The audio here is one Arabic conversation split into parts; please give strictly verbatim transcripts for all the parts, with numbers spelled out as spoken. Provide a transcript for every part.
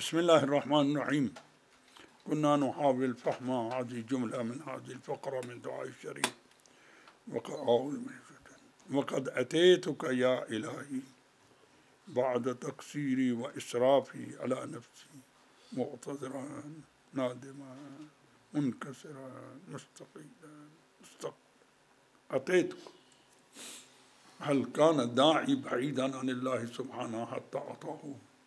بسم الله الرحمن الرحيم. كنا نحاول فهم هذه الجملة من هذه الفقرة من دعاء الشريف. وقد أتيتك يا إلهي بعد تقصيري وإسرافي على نفسي معتذرا نادما منكسرا مستقيلا مستقيلا. أتيتك، هل كان الداعي بعيدا عن الله سبحانه حتى أعطاه؟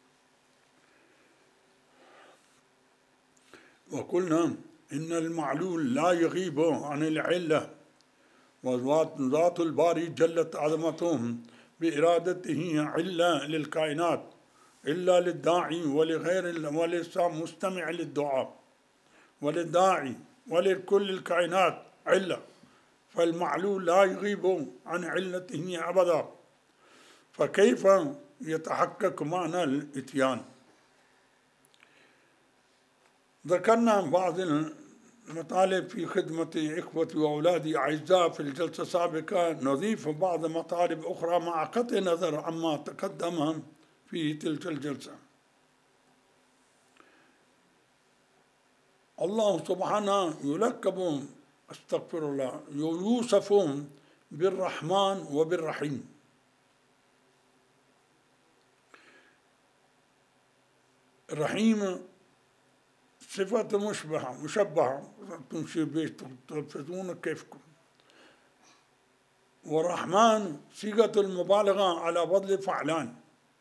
وقلنا إن المعلول لا يغيب عن العلة، وذات الباري جلت عظمته بإرادته علة للكائنات إلا للداعي ولغير وللمستمع للدعاء، وللداعي ولكل الكائنات علة، فالمعلول لا يغيب عن علته أبدا، فكيف يتحقق معنى الإتيان؟ ذكرنا بعض المطالب في خدمة إخوتي وأولادي أعزاء في الجلسة السابقة، نضيف بعض مطالب أخرى مع قطع نظر عما تقدم في تلك الجلسة. الله سبحانه يلقب استغفر الله يوصف بالرحمن وبالرحيم. الرحيم صفة مشبهة مشبهة تمشي بيش تلفزون كيفكم، والرحمن صيغة المبالغة على وزن فعلان،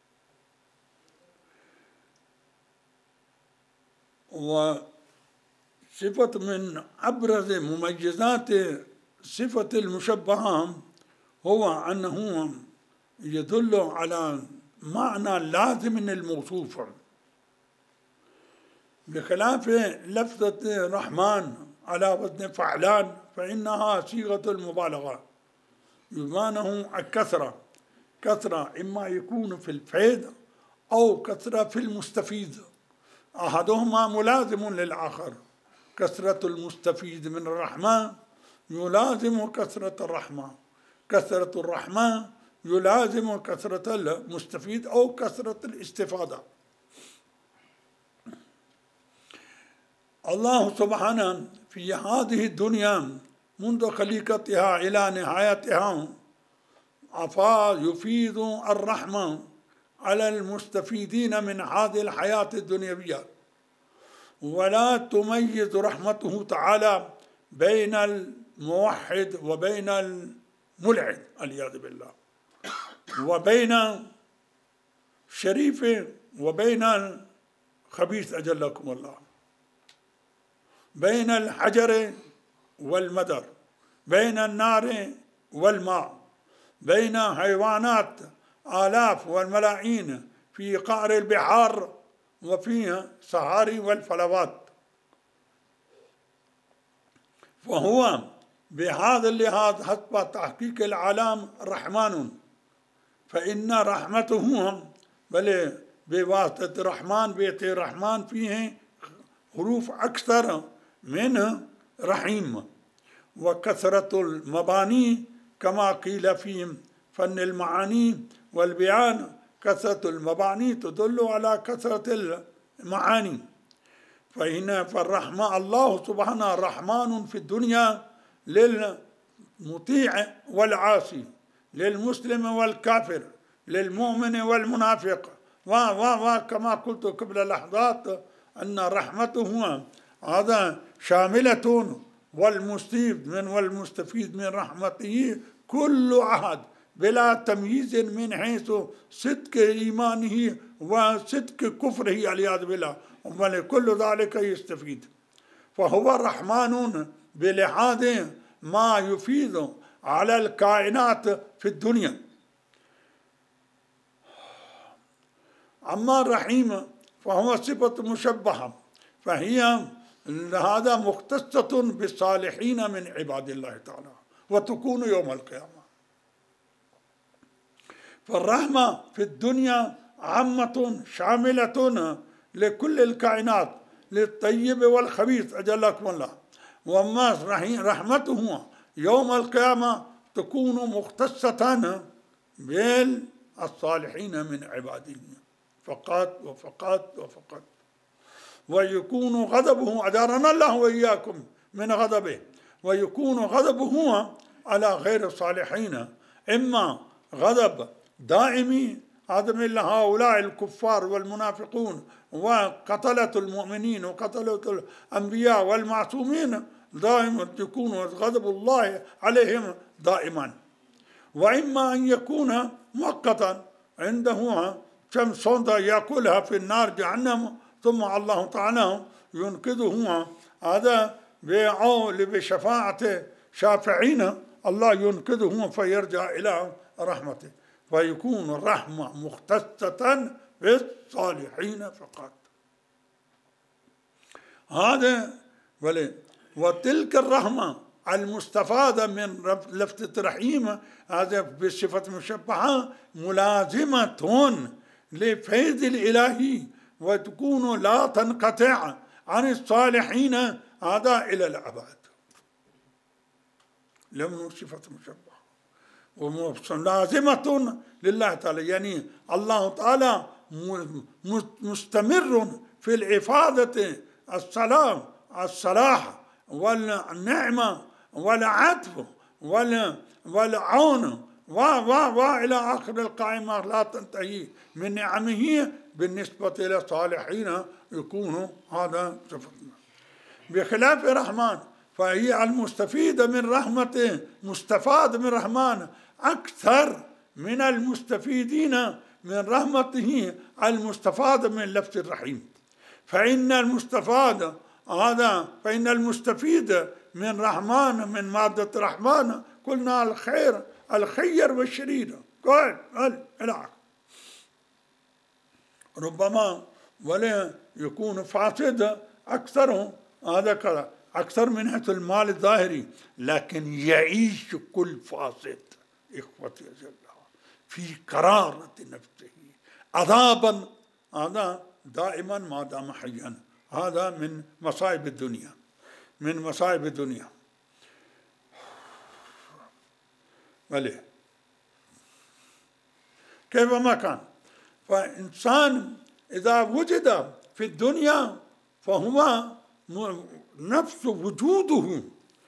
وصفة من أبرز مميزات صفة المشبهة هو أنه يدل على معنى لازم للموصوف، بخلاف لفظة رحمن على وزن فعلان فإنها صيغة المبالغة، بمعنى الكثرة، كثرة إما يكون في الفيض أو كثرة في المستفيد، أحدهما ملازم للآخر. كثرة المستفيد من الرحمة يلازم كثرة الرحمة، كثرة الرحمة يلازم كثرة المستفيد أو كثرة الاستفادة. الله سبحانه في هذه الدنيا منذ خليقتها إلى نهايتها عفا يفيد الرحمة على المستفيدين من هذه الحياة الدنيوية، ولا تميز رحمته تعالى بين الموحد وبين الملحد والعياذ بالله، وبين شريف وبين الخبيث أجلكم الله، بين الحجر والمدر، بين النار والماء، بين حيوانات آلاف والملايين في قعر البحار وفي صحاري والفلوات. فهو بهذا اللحاظ حسب تحقيق العالم رحمن، فإن رحمته بل بواسطة الرحمن بيت الرحمن فيه حروف أكثر من رحيم، وكثرة المباني كما قيل في فن المعاني والبيان، كثرة المباني تدل على كثرة المعاني. فهنا فالرحمة الله سبحانه رحمن في الدنيا للمطيع والعاصي، للمسلم والكافر، للمؤمن والمنافق، وكما قلت قبل لحظات أن رحمته هذا شاملة والمستفيد من والمستفيد من رحمته كل أحد بلا تمييز من حيث صدق إيمانه وصدق كفره والعياذ بالله، ولكل ذلك يستفيد. فهو رحمن بلحاظ ما يفيد على الكائنات في الدنيا. أما الرحيم فهو صفة مشبهة، فهي هذا مختصة بالصالحين من عباد الله تعالى وتكون يوم القيامة. فالرحمة في الدنيا عامة شاملة لكل الكائنات، للطيب والخبيث أجلكم الله، وما رحمته يوم القيامة تكون مختصة بالصالحين من عباده فقط وفقط وفقط. ويكون غضبه، أجارنا الله وإياكم من غضبه، ويكون غضبه على غير الصالحين، إما غضب دائمي هذا من هؤلاء الكفار والمنافقون وقتلة المؤمنين وقتلة الأنبياء والمعصومين، دائما يكون غضب الله عليهم دائما. وإما أن يكون مؤقتا، عنده كم صندة يأكلها في النار جهنم، ثم الله تعالى ينقذه هذا بشفاعة شافعين، الله ينقذه فيرجع إلى رحمته، فيكون الرحمة مختصة بالصالحين فقط. هذا وتلك الرحمة المستفادة من لفتة رحيم هذا بصفة مشبهة ملازمة لفيض الإلهي، وتكون لا تنقطع عن الصالحين هذا إلى الأبد، لم صفة مشبهة وملازمة لله تعالى. يعني الله تعالى مستمر في الإفادة السلام الصلاح والنعمة والعطف والعون و و و إلى آخر القائمة لا تنتهي من نعمه بالنسبة إلى الصالحين، يكون هذا صفتنا. بخلاف الرحمن فهي المستفيدة من رحمته، مستفاد من الرحمن أكثر من المستفيدين من رحمته المستفاد من لفظ الرحيم. فإن المستفاد هذا فإن المستفيد من رحمن من مادة الرحمن قلنا الخير الخير والشرير قال العقل، ربما ولا يكون فاسد أكثر هذا كذا أكثر من حيث المال الظاهري، لكن يعيش كل فاسد إخوتي في قرارة نفسه عذابا هذا دائما ما دام حيا. هذا من مصائب الدنيا، من مصائب الدنيا. وليه كيفما كان، فإنسان إذا وجد في الدنيا فهو نفس وجوده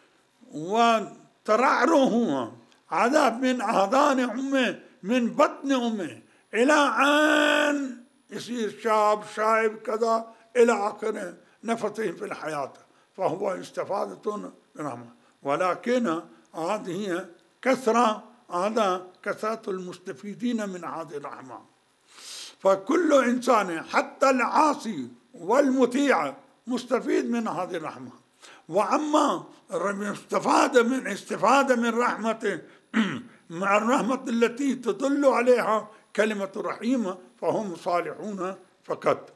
وترعرعه عذاب من أحضان أمه من بطن أمه إلى أن يصير شاب شايب كذا إلى آخر نفسه في الحياة، فهو استفادة منها. ولكن هذه كثرة هذا كثرة المستفيدين من هذه الرحمة، فكل إنسان حتى العاصي والمطيع مستفيد من هذه الرحمة. وأما استفادة من استفادة من رحمته مع الرحمة التي تدل عليها كلمة الرحيم فهم صالحون فقط.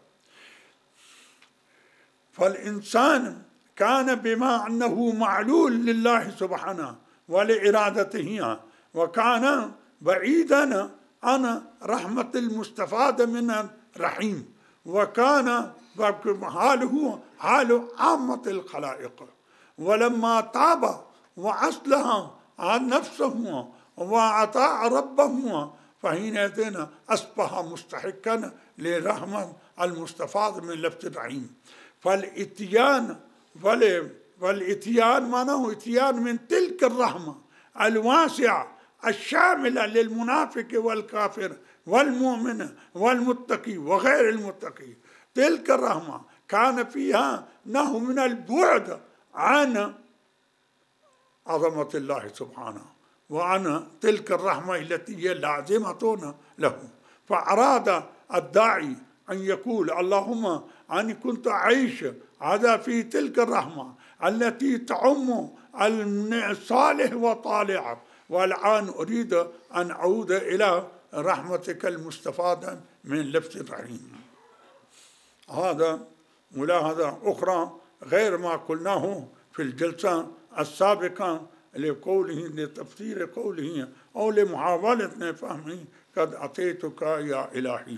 فالإنسان كان بما أنه معلول لله سبحانه ولإرادته، وكان بعيدا عن رحمة المستفادة من الرحيم، وكان حاله حال عامة الخلائق. ولما تاب وأصلح عن نفسه وأطاع ربه فحينئذ أصبح مستحقا لرحمة المستفاد من لفظ الرحيم. فالإتيان والإتيان معناه إتيان من تلك الرحمة الواسعة الشاملة للمنافق والكافر والمؤمن والمتقي وغير المتقي. تلك الرحمة كان فيها نوع من البعد عن عظمة الله سبحانه وعن تلك الرحمة التي هي لازمة له. فأراد الداعي أن يقول اللهم أني كنت أعيش هذا في تلك الرحمة التي تعم الصالح وطالع، والآن أريد أن أعود إلى رحمتك المستفادة من لفظ الرحيم. هذا ملاحظة أخرى غير ما قلناه في الجلسة السابقة لقوله لتفسير قوله أو لمحاولة فهمه قد أتيتك يا إلهي.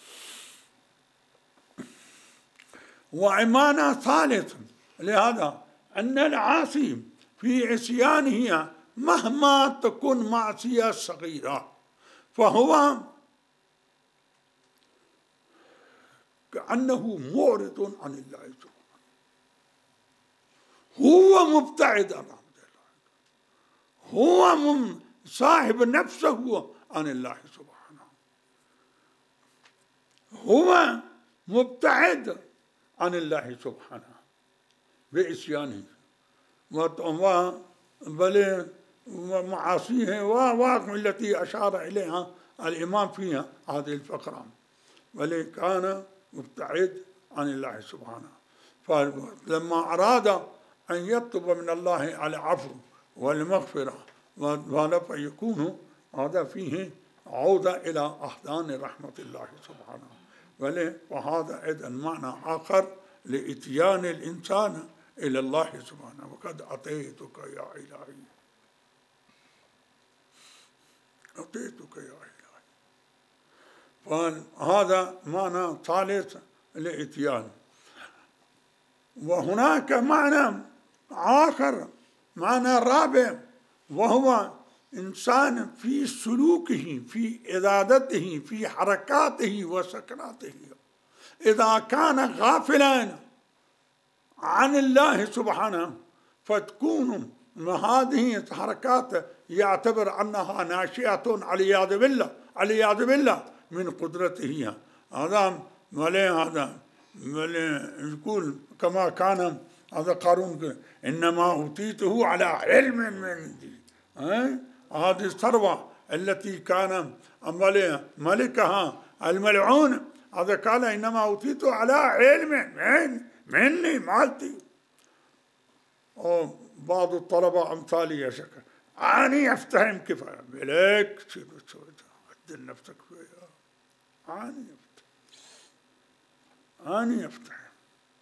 وعمانة ثالث لهذا أن العاصي في عصيانه مهما تكون معصية صغيرة فهو كأنه معرض عن الله سبحانه، هو مبتعد عن رحمة الله، هو من صاحب نفسه عن الله سبحانه، هو مبتعد عن الله سبحانه بإسيانه بل ومعاصيه والتي أشار إليها الإمام في هذه الفقرة، بل كان مبتعد عن الله سبحانه. فلما أراد أن يطلب من الله العفو والمغفرة فيكون هذا فيه عودة إلى أحضان رحمة الله سبحانه، وهذا أيضا معنى آخر لإتيان الإنسان إلى الله سبحانه. وقد أتيتك يا إلهي، أتيتك يا إلهي، فهذا معنى ثالث لإتيان. وهناك معنى آخر، معنى رابع، وهو إنسان في سلوكه، في إرادته، في حركاته وسكناته، إذا كان غافلا عن الله سبحانه فتكون هذه الحركات يعتبر أنها ناشئة والعياذ بالله، والعياذ بالله من قدرته. هذا ملي هذا ملي يقول كما كان هذا قارون، إنما أوتيته على علم من عندي. هذه الثروة التي كان ملكها الملعون، هذا قال إنما أوتيته على علم من مني مالتي. بعض الطلبة أمثالي يا شكر أني أفتهم كفاية بليك عدل نفسك فيها، أني أفتهم أني أفتهم.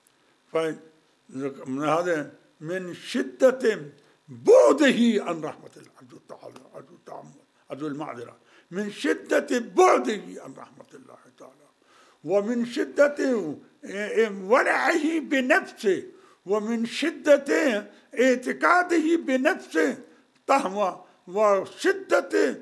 فهذا من شدة بعده عن رحمة الله عز تعالى، عز عز المعذرة، من شدة بعده عن رحمة الله تعالى، ومن شدة ولعه بنفسه، ومن شدة اعتقاده بنفسه، طهوة وشدة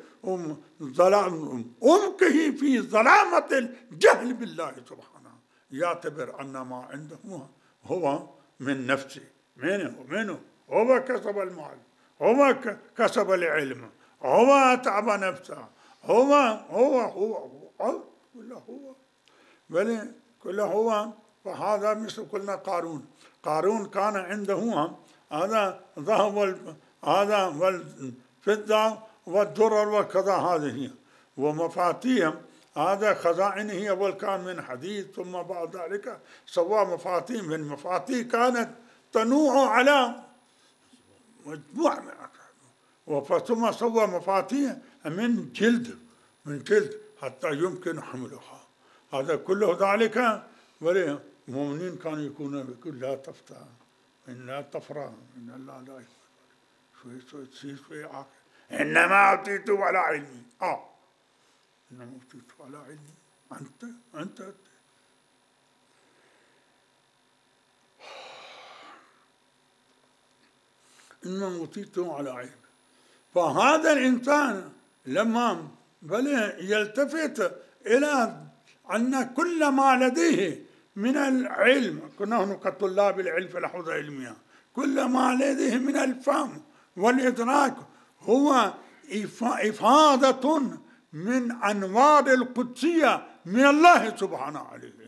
عمقه في ظلامة الجهل بالله سبحانه، يعتبر أن ما عنده هو من نفسه. منه منه هو كسب المال، هو كسب العلم، هو أتعب نفسه، هو هو هو هو كله هو بل كله هو. فهذا مثل قلنا قارون، قارون كان عنده هذا ذهب هذا والفضة والدرر وكذا، هذه ومفاتيح هذا خزائنه أول كان من حديد، ثم بعد ذلك سوى مفاتيح من مفاتيح كانت تنوع على مجموعة من، ثم سوى مفاتيح من جلد من جلد حتى يمكن حملها. هذا كله ذلك والمؤمنين كانوا يكونون يقول لا تفتح، إن لا تفرح، إن الله لا يفرح شوي شوي شوي شوي عاقل، إنما أعطيته على علمي. آه إنما أعطيته على علمي. أنت أنت, أنت. إنما أعطيته على علمي. فهذا الإنسان لما بل يلتفت إلى أن كل ما لديه من العلم، نحن كطلاب العلم في الحوزة العلمية، كل ما لديه من الفهم والإدراك هو إفادة من أنوار القدسية من الله سبحانه عليه.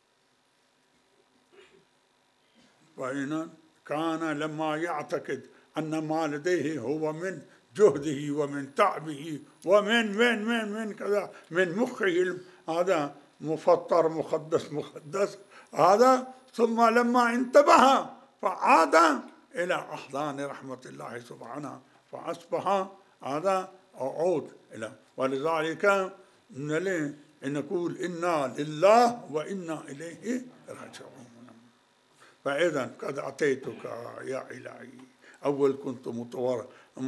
فإن كان لما يعتقد أن ما لديه هو من جهده ومن تعبه ومن من من من كذا من مخه هذا مفطر مقدس مقدس هذا، ثم لما انتبه فعاد إلى أحضان رحمة الله سبحانه فأصبح هذا عود إلى. ولذلك نقول إنا لله وإنا إليه راجعون. فإذا قد أتيتك يا إلهي، أول كنت متور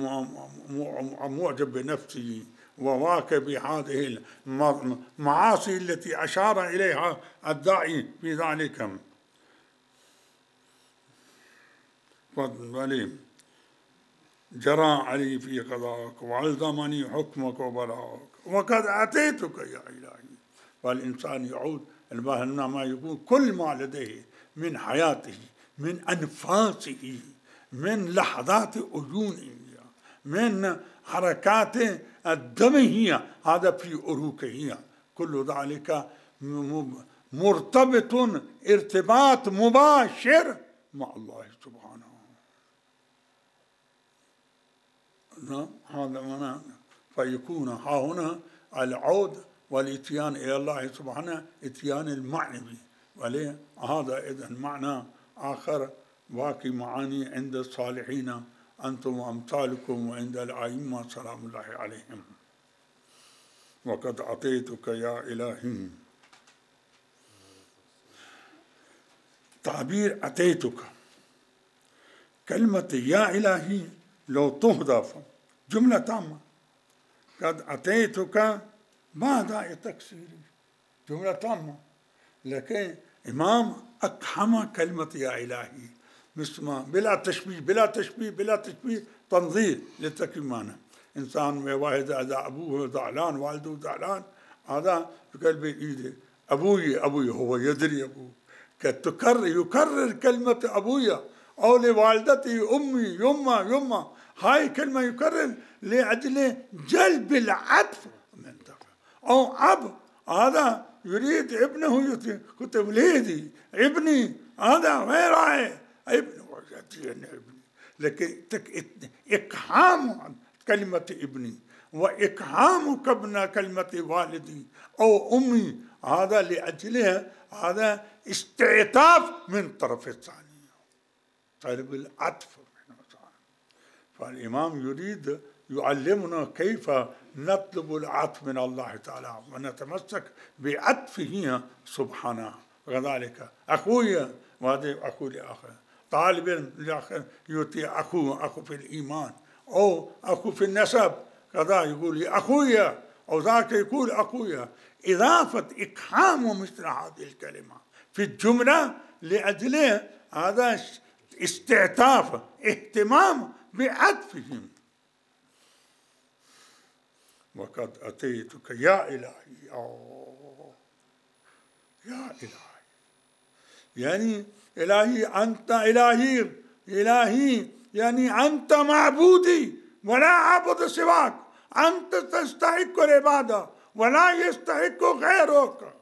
معجب بنفسي وواكب هذه المعاصي التي أشار إليها الداعي في ذلك. فضل جرى علي في قضاءك وألزمني حكمك وبلاغك وقد أتيتك يا إلهي. فالإنسان يعود إنما يكون كل ما لديه من حياته، من أنفاسه، من لحظات أذنه، من حركات الدم، هذا في أروكه، كل ذلك مرتبط ارتباط مباشر مع الله سبحانه. هذا معنى فيكون ها هنا العود والاتيان إلى الله سبحانه اتيان المعنوي، وليه هذا إذن معنى آخر باقي معاني عند الصالحين أنتم وأمثالكم وعند الأئمة سلام الله عليهم. وقد أعطيتك يا إلهي، تعبير أتيتك، كلمة يا إلهي لو تهدف جملة تامة، قد أتيتك بعد التكسير جملة تامة، لكن إمام أقحم كلمة يا إلهي مسمى بلا تشبيه بلا تشبيه بلا تشبيه تنظير للتكريمانة. إنسان واحد إذا أبوه زعلان والده زعلان هذا بقلب إيده أبوي أبوي هو يدري أبوه، كتكرر يكرر كلمة أبويا أو لوالدتي أمي يما يما، هاي كلمة يكرر لأجل جلب العطف من أو أب هذا يريد ابنه كنت وليدي ابني هذا وين رايح ابني ابني، لكن إقحام كلمة ابني وإقحام كبنا كلمة والدي أو أمي هذا لأجلها هذا استعطاف من طرف الثاني، طلب العطف. فالإمام يريد يعلمنا كيف نطلب العطف من الله تعالى ونتمسك بعطفه سبحانه. وكذلك أخويا وهذا أخو لآخر، طالب لآخر يؤتي أخوه، أخو في الإيمان أو أخو في النسب، كذا يقول لي أخويا أو ذاك يقول أخويا. إضافة إقحام مثل هذه الكلمة في الجملة لأجل هذا استعطاف اهتمام بعطفهم. وقد أتيتك يا إلهي، أوه يا إلهي يعني إلهي أنت إلهي، إلهي يعني أنت معبودي ولا أعبد سواك، أنت تستحق العبادة ولا يستحق غيرك.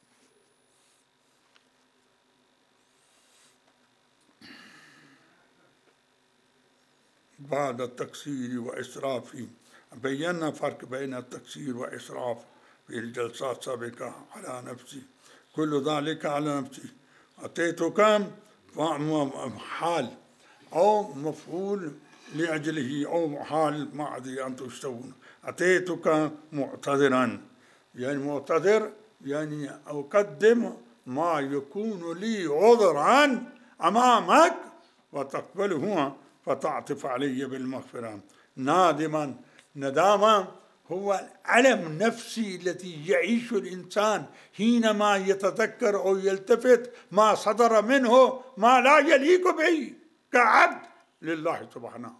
بعد التقصير وإسراف، بينا فرق بين التقصير وإسراف في الجلسات السابقة على نفسي، كل ذلك على نفسي. أتيتك حال أو مفعول لأجله أو حال معدي أن تشتون. أتيتك معتذرا يعني معتذر يعني أقدم ما يكون لي عذرا أمامك وتقبله فتعطف علي بالمغفرة. نادما، ندامة هو الألم النفسي الذي يعيش الإنسان حينما يتذكر أو يلتفت ما صدر منه ما لا يليق به كعبد لله سبحانه.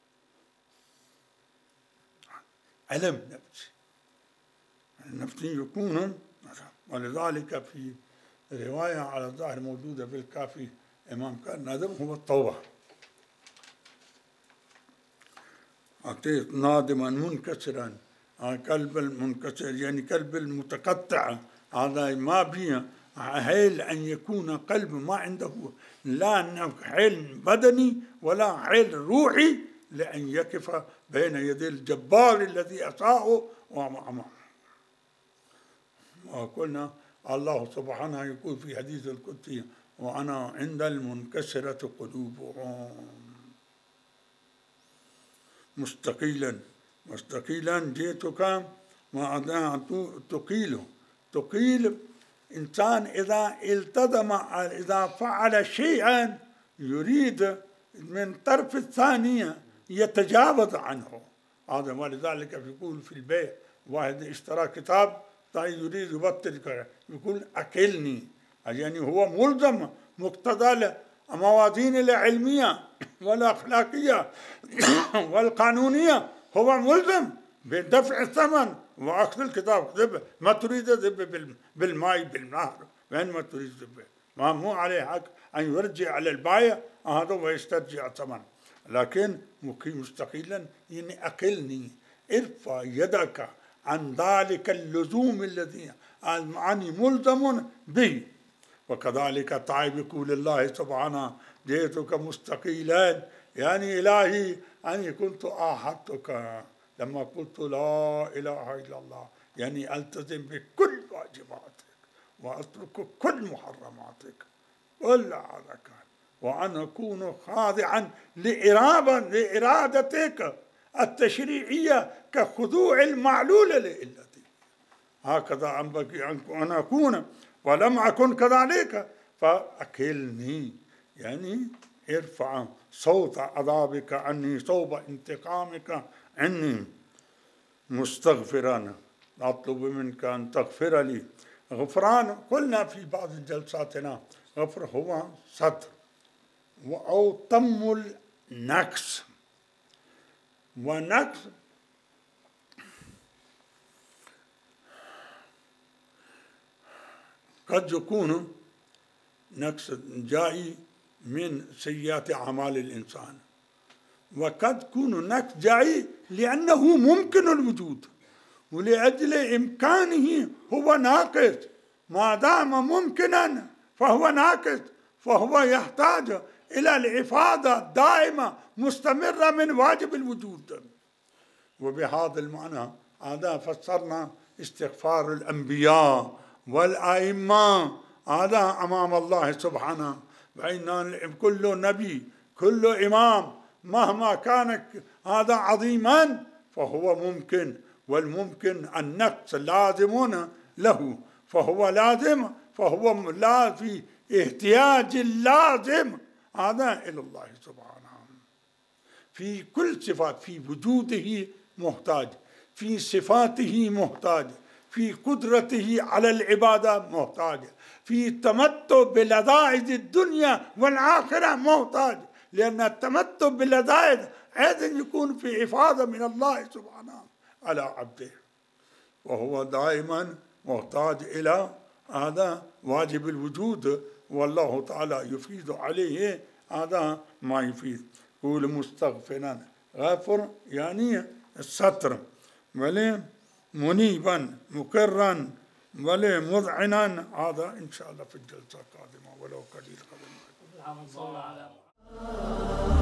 ألم نفسي النفسي يكون، ولذلك في رواية على الظاهر موجودة في الكافي إمام قال ندم هو التوبة. أتيت نادما منكسرا، قلب المنكسر يعني قلب المتقطع، هذا ما بيه حيل أن يكون قلب ما عنده لا حيل بدني ولا حيل روحي لأن يقف بين يدي الجبار الذي أساءه وأمامه. وقلنا الله سبحانه يقول في حديث القدسي وأنا عند المنكسرة قلوبهم. مستقيلا مستقيلا جئتك ما تقيل تقيل إنسان إذا التزم إذا فعل شيئا يريد من طرف الثانية يتجاوز عنه هذا. ولذلك يقول في البيع واحد اشترى كتاب طيب يريد يبطل يقول أكلني، يعني هو ملزم مقتضى الموازين العلمية والأخلاقية والقانونية، هو ملزم بدفع الثمن وأخذ الكتاب. ذب ما تريد ذب بالماء بالنهر وين ما تريد به، ما مو عليه حق أن يرجع على البايع هذا ويسترجع ثمن، لكن مقيم مستقيلا يعني أقلني، ارفع يدك عن ذلك اللزوم الذي أني ملزم به. وكذلك التائب يقول الله سبحانه جئتك مستقيلا، يعني إلهي أني كنت آحدتك لما قلت لا إله إلا الله، يعني ألتزم بكل واجباتك وأترك كل محرماتك كل هذا كان، وأن أكون خاضعا لإرادتك التشريعية كخضوع المعلول لإلتي، هكذا ينبغي أن أكون ولم أكن كذلك فأكلني، يعني ارفع صوت عذابك عني صوب انتقامك عني مستغفرا، أطلب منك أن تغفر لي. غفران قلنا في بعض جلساتنا غفر هو ستر أو تم النقص، ونقص قد يكون نقص جاي من سيئات أعمال الإنسان، وقد يكون نقص جاي لأنه ممكن الوجود ولأجل إمكانه هو ناقص، ما دام ممكنا فهو ناقص، فهو يحتاج إلى الإفادة دائمة مستمرة من واجب الوجود. وبهذا المعنى هذا فسرنا استغفار الأنبياء والأئمة هذا أمام الله سبحانه، فإن كل نبي كل إمام مهما كان هذا عظيما فهو ممكن، والممكن النقص لازم له، فهو لازم، فهو لا في احتياج اللازم هذا إلى الله سبحانه في كل صفات، في وجوده محتاج، في صفاته محتاج، في قدرته على العبادة محتاج، في التمتع بلذائذ الدنيا والآخرة محتاج، لأن التمتع بلذائذ أيضا يكون في إفادة من الله سبحانه على عبده، وهو دائما محتاج إلى هذا واجب الوجود، والله تعالى يفيد عليه هذا ما يفيد. قول مستغفرا غافر يعني الستر، ولي منيبا مقرا ولي مذعنا، هذا إن شاء الله في الجلسة القادمة ولو قليل قبل.